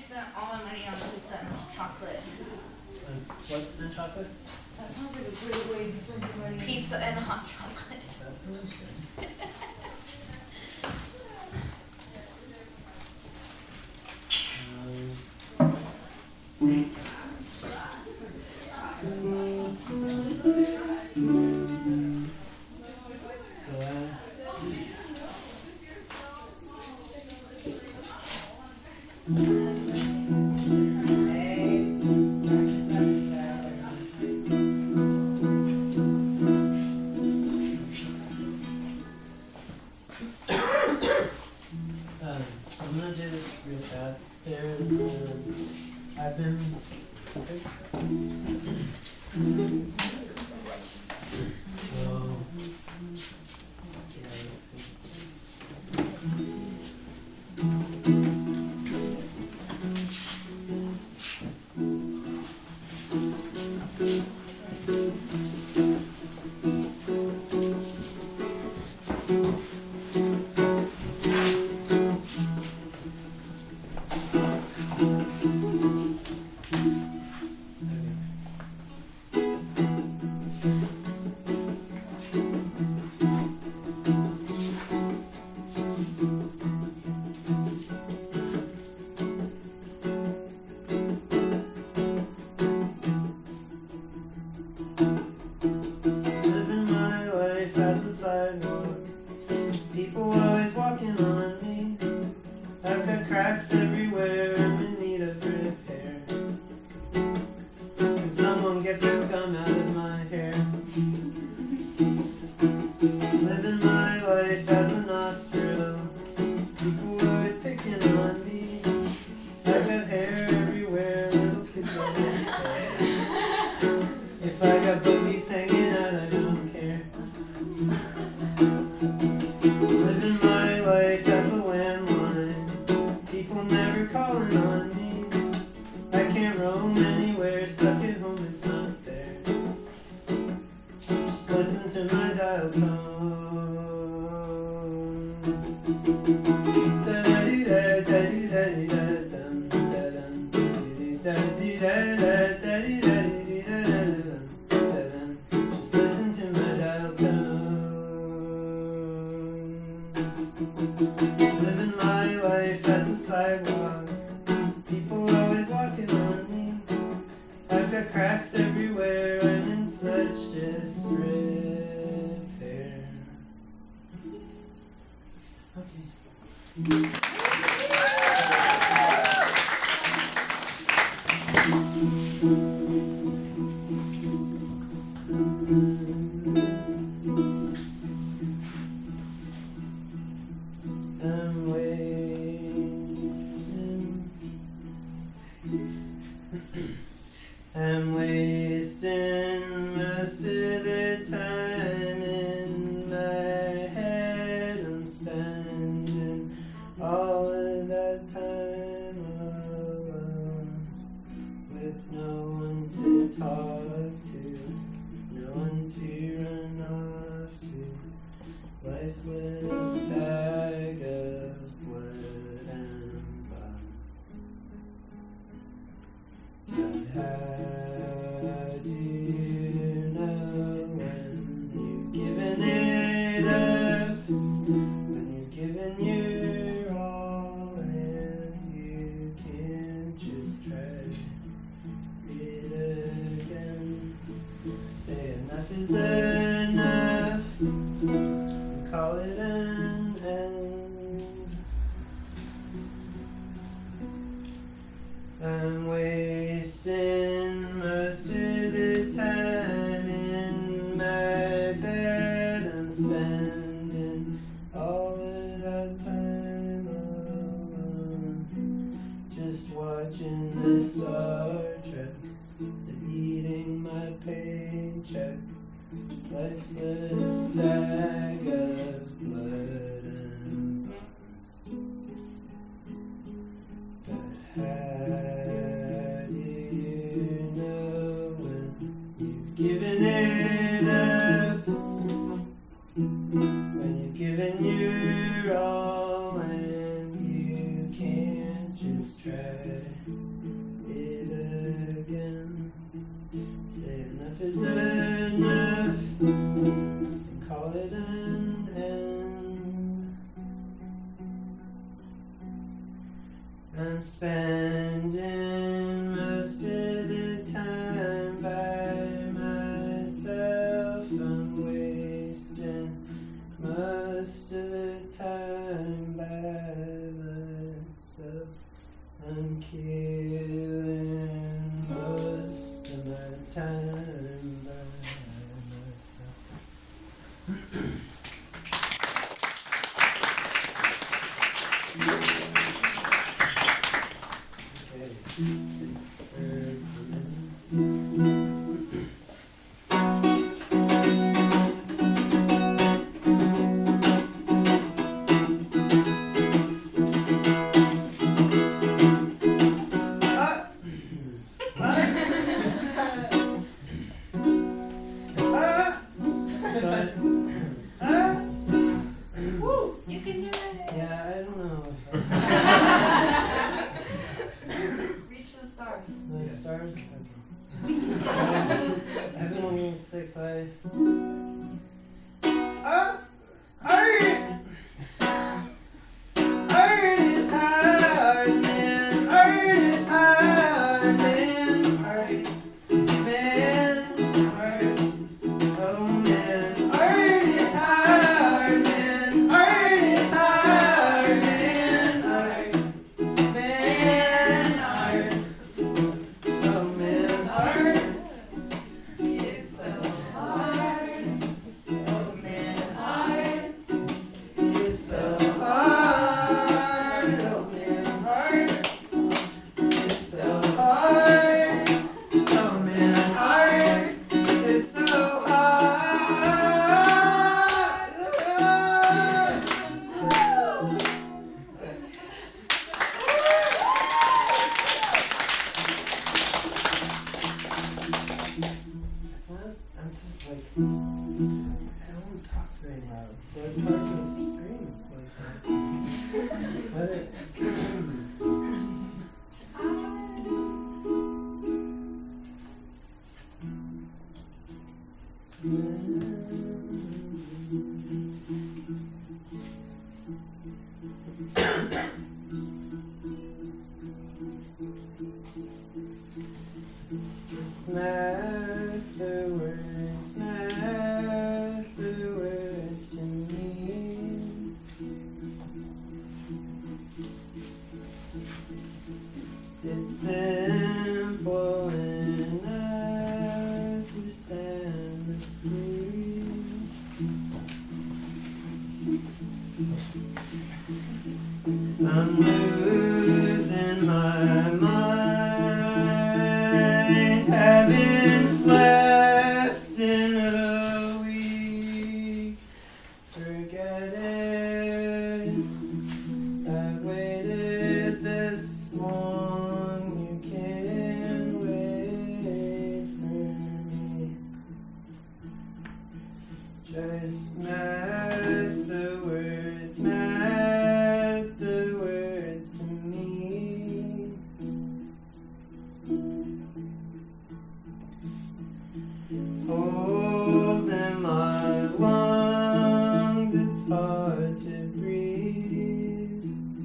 spent all my money on pizza and chocolate. What and chocolate? That sounds like a great way to spend your money. Pizza and hot chocolate. That sounds good. I'm gonna do this real fast. There's, I've been sick. So, living my life as a sidewalk. People always walking on me. I've got cracks everywhere. I'm in need of repair. Can someone get this gum out of my hair? Living my life as a nostril. People always picking on me. I've got hair everywhere. Little kids always say, if I got boobies hanging out, I don't care. Living my life as a landline. People never calling on me. I can't roam anywhere, stuck at home, it's not there. Just listen to my dial tone. Just listen to my dial tone. Living my life as a sidewalk. People always walking on me. I've got cracks everywhere. I'm in such disrepair. Okay. I'm wasting most of the time in my head. I'm spending all of that time alone with no one to talk to, no one to run off to. Lifeless bag of wood and bone. But how do you know when you've given it up? When you've given your all and you can't just try it again. Say enough is enough. Call it an end. I'm wasting most of the time in my bed. I'm spending all of that time alone, just watching the Star Trek and eating my paycheck. Lifeless bag of blood and bones. But how do you know when you've given it up? When you've given your all and you can't just let's try it again. Say enough is enough, and call it an end. I'm spending most of the time by myself. I'm wasting most of the time by myself. I'm killing most of my time by myself. Okay, it's Woo! You can do it. yeah, I don't know. Reach for the stars. The stars. I've been only 6. Art is hard, man. Art is hard, man. Art, man. Art, oh man. Art is hard, man. Art is hard, man. Art, man. Art, oh man. Art is so hard. Oh man. Art is so hard. Oh man. Art is so hard. Oh man. Art is so It's not, I'm just like, I don't talk very loud, so it's hard to scream like that. Just mouth the words to me. It's simple enough to sound asleep. I'm losing my mind, haven't slept in a week. Forget it, I've waited this long, you can't wait for me. Just mouth the words to me. Holes in my lungs, it's hard to breathe.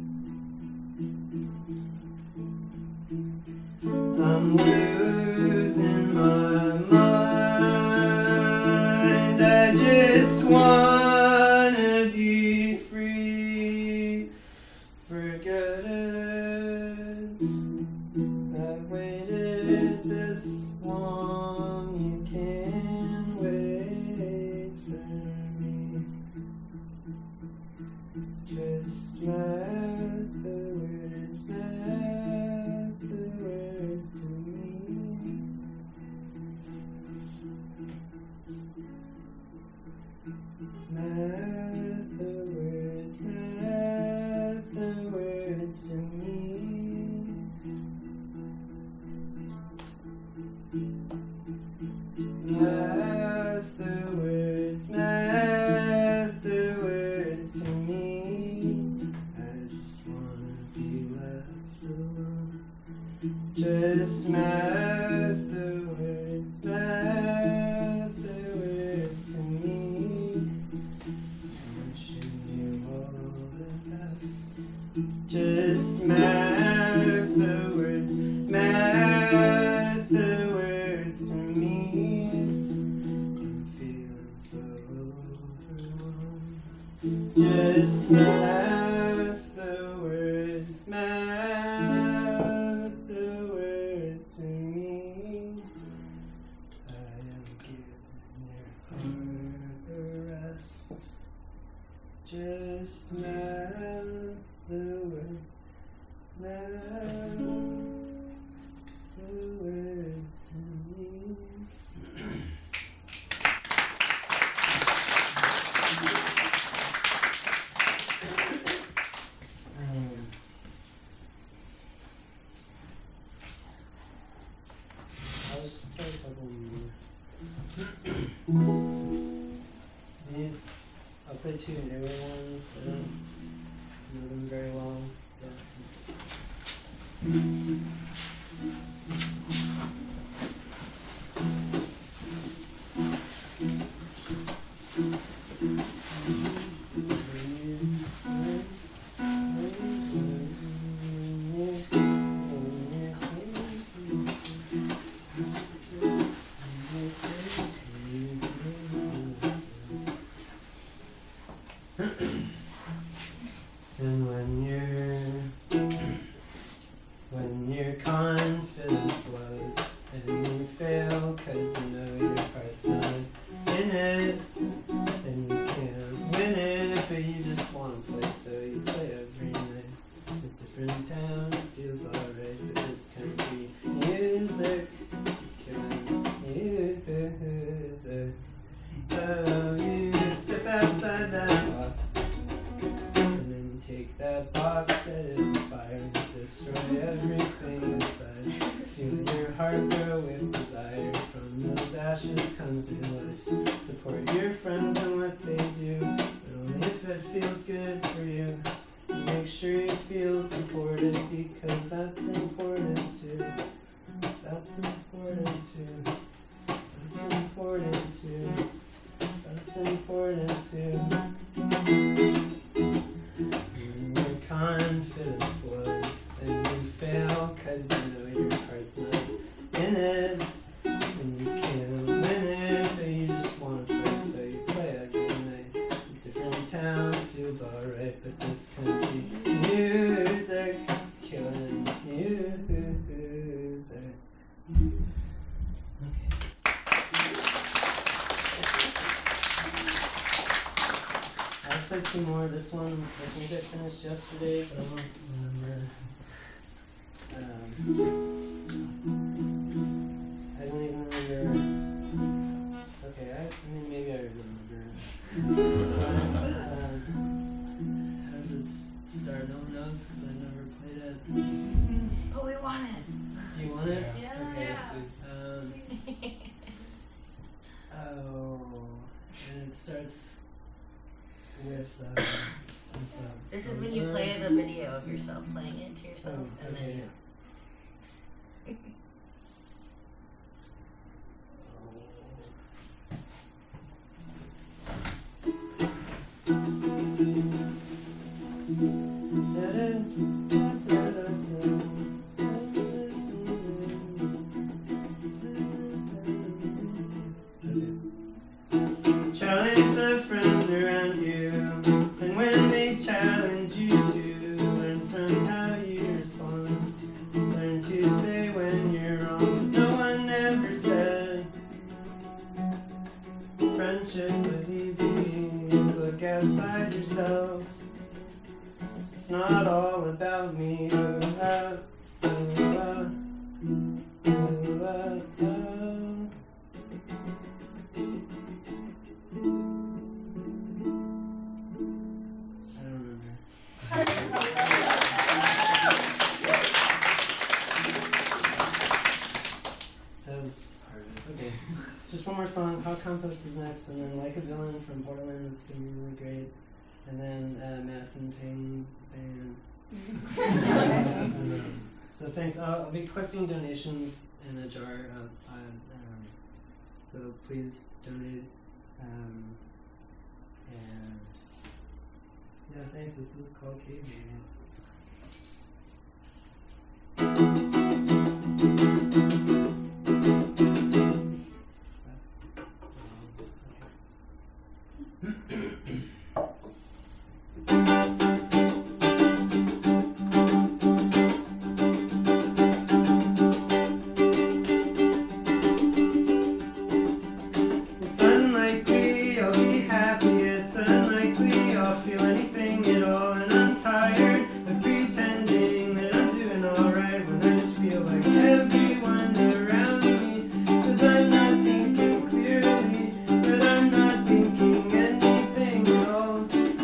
I'm losing my mind, I just wanna be free. Forget it, I've waited this long, you can't wait for me. Just mouth the words to me. Mouth the words to me. Mouth the words to me. I just wanna be left alone. Just mouth the words to me. Wishing you all the best. Just mouth the words to me. I'm feeling so overwhelmed. Just mouth the words to me. I am giving your heart a rest. Just mouth the words to me. I'll just play a couple more. See, I'll play two newer ones. I don't know them very well. And when your confidence blows and you fail 'cause you know your heart's not in it, and you can't win it, but you just want to play, so you play every night. A different town, it feels alright, but this country music is killing music. So you step outside that box. Take that box, set it on fire, and destroy everything inside. Feel your heart grow with desire. From those ashes comes new life. Support your friends and what they do, but only if it feels good for you. Make sure you feel supported, because that's important too. That's important too. That's important too. That's important too. Confidence blows and you fail 'cause you know your heart's not in it, and you can't win it, but you just want to play, so you play every night. A different town feels alright, but this country music is killing music. I'll play two more. This one, I think I finished yesterday, but I don't remember. I don't even remember. Okay, I mean, maybe I remember. How does it start? No one knows because I never played it. But we want it. Do you want it? Yeah. Okay, yes, please. And it starts with This is when you play the video of yourself playing it to yourself, and then you. Challenge the friends around you, and when they challenge you to learn from how you respond. Learn to say when you're wrong, 'cause no one ever said friendship was easy. Look outside yourself. It's not all about me. Okay, just one more song. Hot Compost is next, and then Like a Villain from Portland is gonna be really great, and then Madison Tang Band. So thanks. I'll be collecting donations in a jar outside. So please donate. And yeah, thanks. This is called Cave Meetings. It's unlikely I'll be happy. It's unlikely I'll feel anything at all. And I'm tired of pretending that I'm doing alright when I just feel like everyone around me says I'm not thinking clearly, but I'm not thinking anything at all.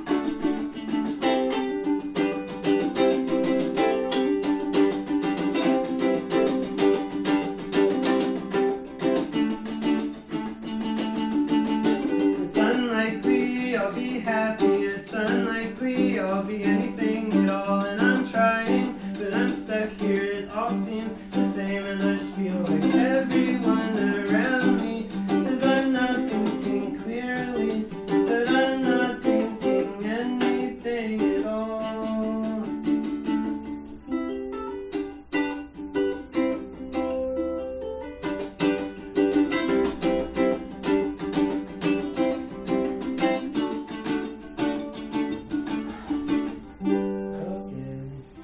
It's unlikely I'll be happy. It's unlikely I'll be anything at all. And I'm trying, but I'm stuck here. It all seems the same, and I just feel like everyone around me says I'm not thinking clearly, but I'm not thinking anything at all. Okay.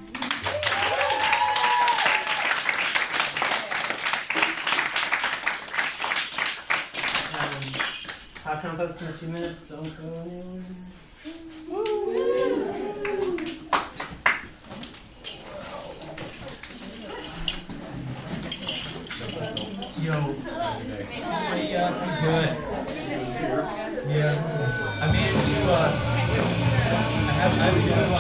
Hot compost in a few minutes. Don't go anywhere. Yo. Hey, I'm good. Yeah. I managed to, I have